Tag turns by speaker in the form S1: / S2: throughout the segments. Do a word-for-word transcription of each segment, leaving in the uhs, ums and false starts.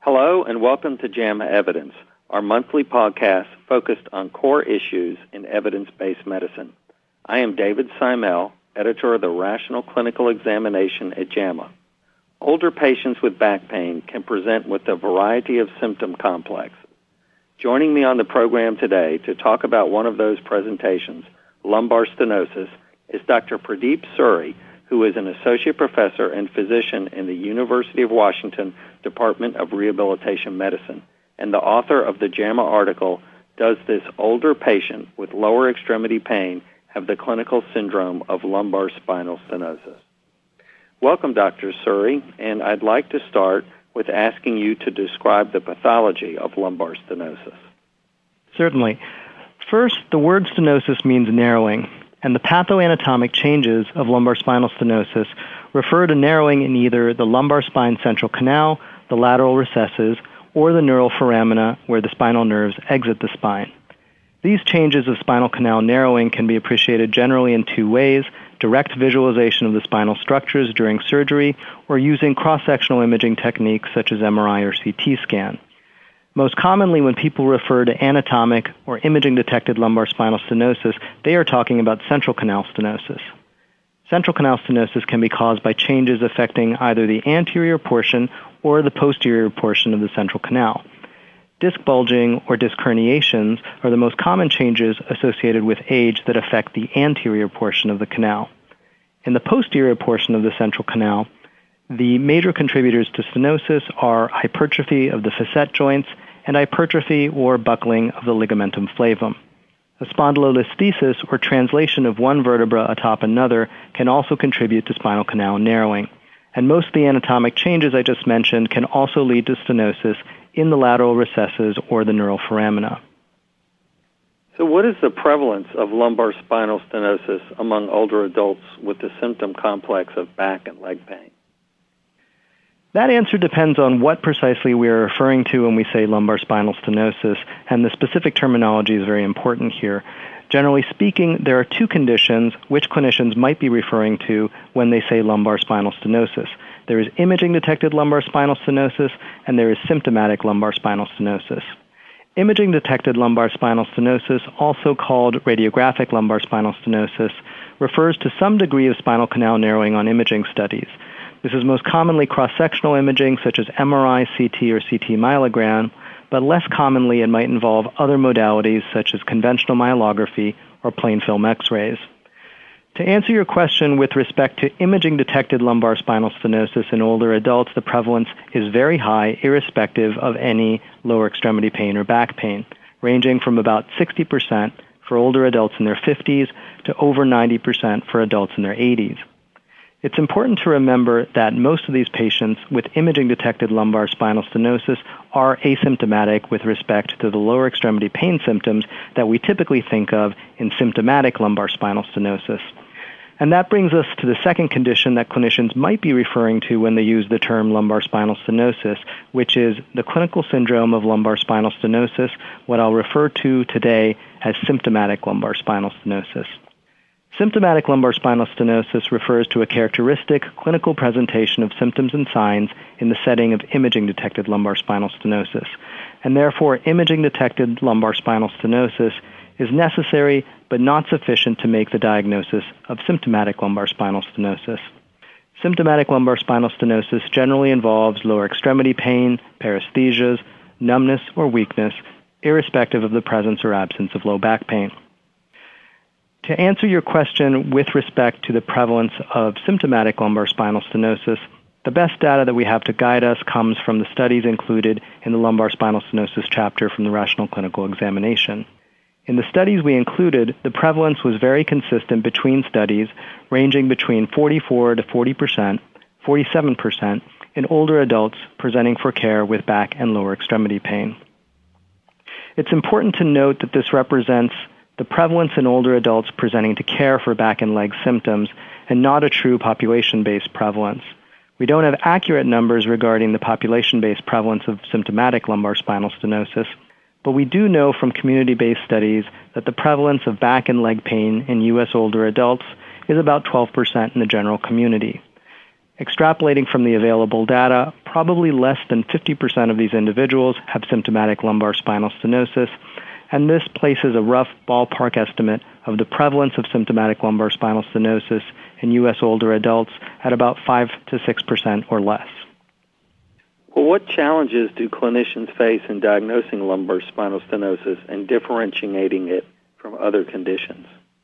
S1: Hello and welcome to JAMA Evidence, our monthly podcast focused on core issues in evidence-based medicine. I am David Simel, editor of the Rational Clinical Examination at JAMA. Older patients with back pain can present with a variety of symptom complexes. Joining me on the program today to talk about one of those presentations, lumbar stenosis, is Doctor Pradeep Suri, who is an associate professor and physician in the University of Washington Department of Rehabilitation Medicine, and the author of the JAMA article, Does This Older Patient with Lower Extremity Pain Have the Clinical Syndrome of Lumbar Spinal Stenosis? Welcome, Doctor Suri, and I'd like to start with asking you to describe the pathology of lumbar stenosis.
S2: Certainly. First, the word stenosis means narrowing, and the pathoanatomic changes of lumbar spinal stenosis refer to narrowing in either the lumbar spine central canal, the lateral recesses, or the neural foramina where the spinal nerves exit the spine. These changes of spinal canal narrowing can be appreciated generally in two ways: direct visualization of the spinal structures during surgery or using cross-sectional imaging techniques such as M R I or C T scan. Most commonly, when people refer to anatomic or imaging-detected lumbar spinal stenosis, they are talking about central canal stenosis. Central canal stenosis can be caused by changes affecting either the anterior portion or the posterior portion of the central canal. Disc bulging or disc herniations are the most common changes associated with age that affect the anterior portion of the canal. In the posterior portion of the central canal, the major contributors to stenosis are hypertrophy of the facet joints and hypertrophy or buckling of the ligamentum flavum. A spondylolisthesis, or translation of one vertebra atop another, can also contribute to spinal canal narrowing. And most of the anatomic changes I just mentioned can also lead to stenosis in the lateral recesses or the neural foramina.
S1: So what is the prevalence of lumbar spinal stenosis among older adults with the symptom complex of back and leg pain?
S2: That answer depends on what precisely we are referring to when we say lumbar spinal stenosis, and the specific terminology is very important here. Generally speaking, there are two conditions which clinicians might be referring to when they say lumbar spinal stenosis. There is imaging-detected lumbar spinal stenosis, and there is symptomatic lumbar spinal stenosis. Imaging-detected lumbar spinal stenosis, also called radiographic lumbar spinal stenosis, refers to some degree of spinal canal narrowing on imaging studies. This is most commonly cross-sectional imaging such as M R I, C T, or C T myelogram, but less commonly it might involve other modalities such as conventional myelography or plain film X-rays. To answer your question with respect to imaging-detected lumbar spinal stenosis in older adults, the prevalence is very high, irrespective of any lower extremity pain or back pain, ranging from about sixty percent for older adults in their fifties to over ninety percent for adults in their eighties. It's important to remember that most of these patients with imaging-detected lumbar spinal stenosis are asymptomatic with respect to the lower extremity pain symptoms that we typically think of in symptomatic lumbar spinal stenosis. And that brings us to the second condition that clinicians might be referring to when they use the term lumbar spinal stenosis, which is the clinical syndrome of lumbar spinal stenosis, what I'll refer to today as symptomatic lumbar spinal stenosis. Symptomatic lumbar spinal stenosis refers to a characteristic clinical presentation of symptoms and signs in the setting of imaging-detected lumbar spinal stenosis, and therefore imaging-detected lumbar spinal stenosis is necessary but not sufficient to make the diagnosis of symptomatic lumbar spinal stenosis. Symptomatic lumbar spinal stenosis generally involves lower extremity pain, paresthesias, numbness, or weakness, irrespective of the presence or absence of low back pain. To answer your question with respect to the prevalence of symptomatic lumbar spinal stenosis, the best data that we have to guide us comes from the studies included in the lumbar spinal stenosis chapter from the Rational Clinical Examination. In the studies we included, the prevalence was very consistent between studies, ranging between forty-four to forty percent, forty-seven percent in older adults presenting for care with back and lower extremity pain. It's important to note that this represents the prevalence in older adults presenting to care for back and leg symptoms, and not a true population-based prevalence. We don't have accurate numbers regarding the population-based prevalence of symptomatic lumbar spinal stenosis, but we do know from community-based studies that the prevalence of back and leg pain in U S older adults is about twelve percent in the general community. Extrapolating from the available data, probably less than fifty percent of these individuals have symptomatic lumbar spinal stenosis, and this places a rough ballpark estimate of the prevalence of symptomatic lumbar spinal stenosis in U S older adults at about five to six percent or less.
S1: Well, what challenges do clinicians face in diagnosing lumbar spinal stenosis and differentiating it from other conditions?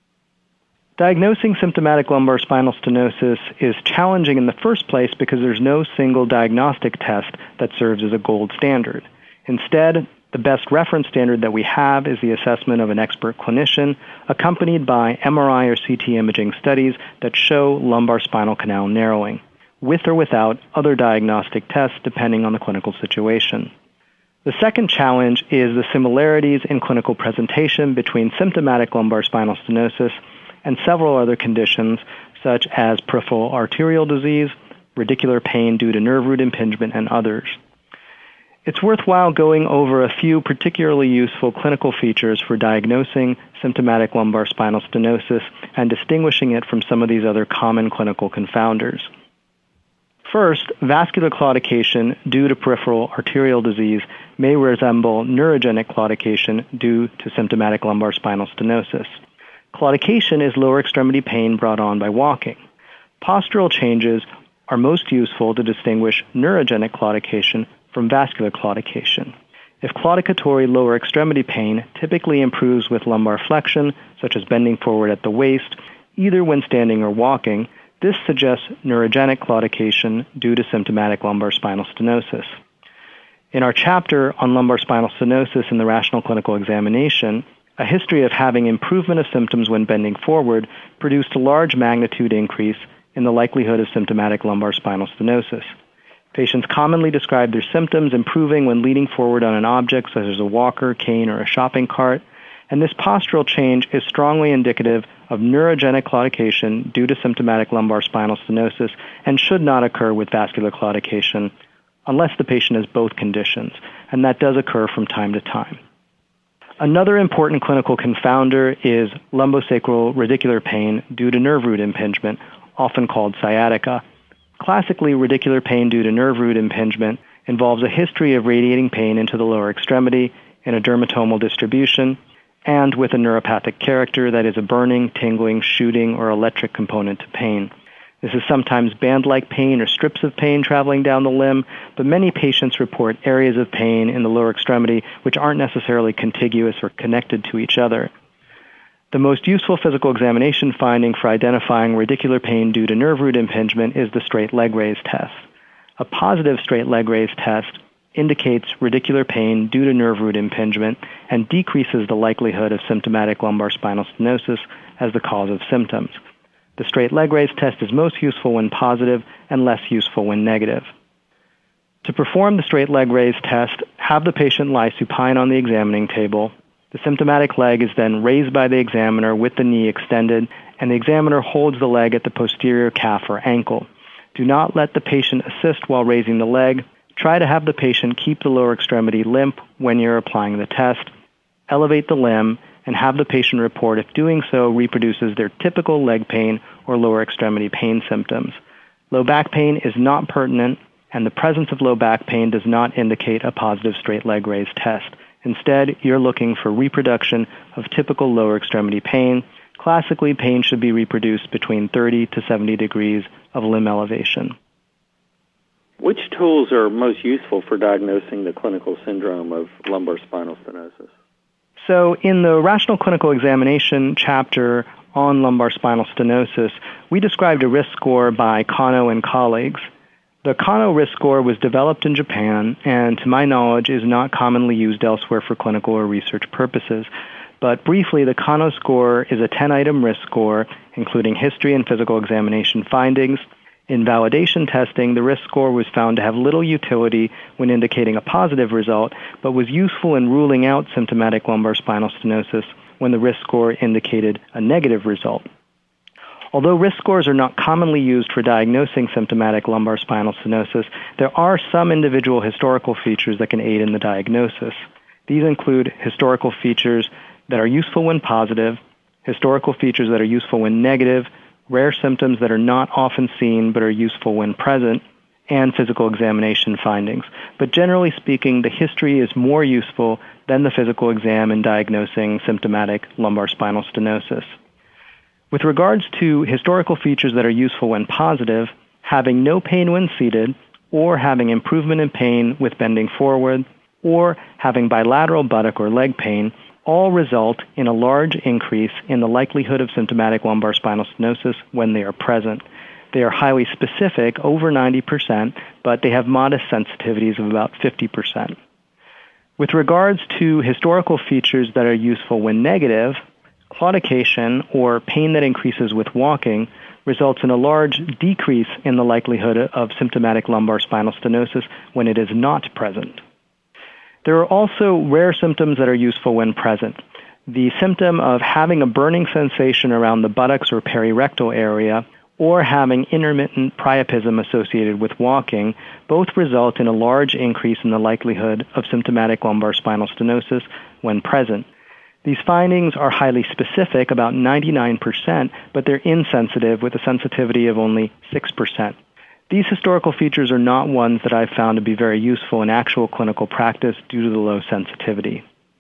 S2: Diagnosing symptomatic lumbar spinal stenosis is challenging in the first place because there's no single diagnostic test that serves as a gold standard. Instead, the best reference standard that we have is the assessment of an expert clinician, accompanied by M R I or C T imaging studies that show lumbar spinal canal narrowing, with or without other diagnostic tests depending on the clinical situation. The second challenge is the similarities in clinical presentation between symptomatic lumbar spinal stenosis and several other conditions such as peripheral arterial disease, radicular pain due to nerve root impingement, and others. It's worthwhile going over a few particularly useful clinical features for diagnosing symptomatic lumbar spinal stenosis and distinguishing it from some of these other common clinical confounders. First, vascular claudication due to peripheral arterial disease may resemble neurogenic claudication due to symptomatic lumbar spinal stenosis. Claudication is lower extremity pain brought on by walking. Postural changes are most useful to distinguish neurogenic claudication from vascular claudication. If claudicatory lower extremity pain typically improves with lumbar flexion, such as bending forward at the waist, either when standing or walking, this suggests neurogenic claudication due to symptomatic lumbar spinal stenosis. In our chapter on lumbar spinal stenosis in the Rational Clinical Examination, a history of having improvement of symptoms when bending forward produced a large magnitude increase in the likelihood of symptomatic lumbar spinal stenosis. Patients commonly describe their symptoms improving when leaning forward on an object such as a walker, cane, or a shopping cart, and this postural change is strongly indicative of neurogenic claudication due to symptomatic lumbar spinal stenosis and should not occur with vascular claudication unless the patient has both conditions, and that does occur from time to time. Another important clinical confounder is lumbosacral radicular pain due to nerve root impingement, often called sciatica. Classically, radicular pain due to nerve root impingement involves a history of radiating pain into the lower extremity in a dermatomal distribution and with a neuropathic character, that is a burning, tingling, shooting, or electric component to pain. This is sometimes band-like pain or strips of pain traveling down the limb, but many patients report areas of pain in the lower extremity which aren't necessarily contiguous or connected to each other. The most useful physical examination finding for identifying radicular pain due to nerve root impingement is the straight leg raise test. A positive straight leg raise test indicates radicular pain due to nerve root impingement and decreases the likelihood of symptomatic lumbar spinal stenosis as the cause of symptoms. The straight leg raise test is most useful when positive and less useful when negative. To perform the straight leg raise test, have the patient lie supine on the examining table. The symptomatic leg is then raised by the examiner with the knee extended, and the examiner holds the leg at the posterior calf or ankle. Do not let the patient assist while raising the leg. Try to have the patient keep the lower extremity limp when you're applying the test. Elevate the limb and have the patient report if doing so reproduces their typical leg pain or lower extremity pain symptoms. Low back pain is not pertinent, and the presence of low back pain does not indicate a positive straight leg raise test. Instead, you're looking for reproduction of typical lower extremity pain. Classically, pain should be reproduced between thirty to seventy degrees of limb elevation.
S1: Which tools are most useful for diagnosing the clinical syndrome of lumbar spinal stenosis?
S2: So in the Rational Clinical Examination chapter on lumbar spinal stenosis, we described a risk score by Kano and colleagues. The Kano risk score was developed in Japan and, to my knowledge, is not commonly used elsewhere for clinical or research purposes. But briefly, the Kano score is a ten-item risk score, including history and physical examination findings. In validation testing, the risk score was found to have little utility when indicating a positive result, but was useful in ruling out symptomatic lumbar spinal stenosis when the risk score indicated a negative result. Although risk scores are not commonly used for diagnosing symptomatic lumbar spinal stenosis, there are some individual historical features that can aid in the diagnosis. These include historical features that are useful when positive, historical features that are useful when negative, rare symptoms that are not often seen but are useful when present, and physical examination findings. But generally speaking, the history is more useful than the physical exam in diagnosing symptomatic lumbar spinal stenosis. With regards to historical features that are useful when positive, having no pain when seated, or having improvement in pain with bending forward, or having bilateral buttock or leg pain, all result in a large increase in the likelihood of symptomatic lumbar spinal stenosis when they are present. They are highly specific, over ninety percent, but they have modest sensitivities of about fifty percent. With regards to historical features that are useful when negative, claudication, or pain that increases with walking, results in a large decrease in the likelihood of symptomatic lumbar spinal stenosis when it is not present. There are also rare symptoms that are useful when present. The symptom of having a burning sensation around the buttocks or perirectal area, or having intermittent priapism associated with walking, both result in a large increase in the likelihood of symptomatic lumbar spinal stenosis when present. These findings are highly specific, about ninety-nine percent, but they're insensitive with a sensitivity of only six percent. These historical features are not ones that I've found to be very useful in actual clinical practice due to the low sensitivity.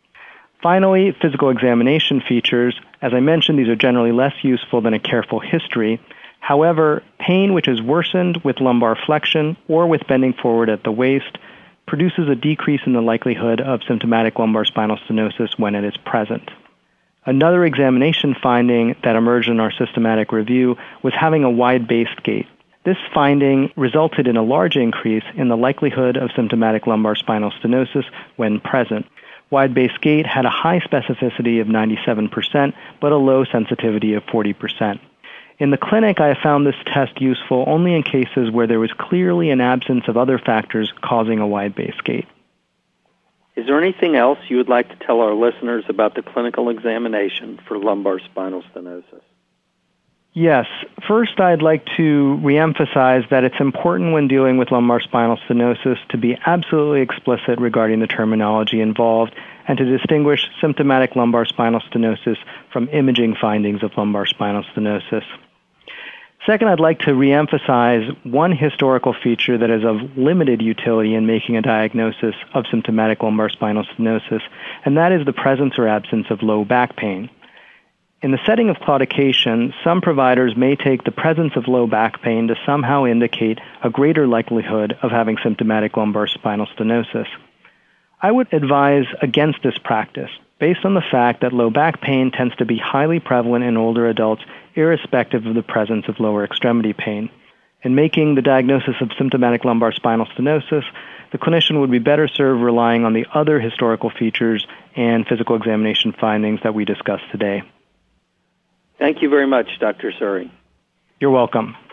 S2: Finally, physical examination features. As I mentioned, these are generally less useful than a careful history. However, pain which is worsened with lumbar flexion or with bending forward at the waist produces a decrease in the likelihood of symptomatic lumbar spinal stenosis when it is present. Another examination finding that emerged in our systematic review was having a wide-based gait. This finding resulted in a large increase in the likelihood of symptomatic lumbar spinal stenosis when present. Wide-based gait had a high specificity of ninety-seven percent, but a low sensitivity of forty percent. In the clinic, I have found this test useful only in cases where there was clearly an absence of other factors causing a wide-based gait.
S1: Is there anything else you would like to tell our listeners about the clinical examination for lumbar spinal stenosis?
S2: Yes. First, I'd like to reemphasize that it's important when dealing with lumbar spinal stenosis to be absolutely explicit regarding the terminology involved and to distinguish symptomatic lumbar spinal stenosis from imaging findings of lumbar spinal stenosis. Second, I'd like to reemphasize one historical feature that is of limited utility in making a diagnosis of symptomatic lumbar spinal stenosis, and that is the presence or absence of low back pain. In the setting of claudication, some providers may take the presence of low back pain to somehow indicate a greater likelihood of having symptomatic lumbar spinal stenosis. I would advise against this practice, based on the fact that low back pain tends to be highly prevalent in older adults, irrespective of the presence of lower extremity pain. In making the diagnosis of symptomatic lumbar spinal stenosis, the clinician would be better served relying on the other historical features and physical examination findings that we discussed today.
S1: Thank you very much, Doctor Suri.
S2: You're welcome.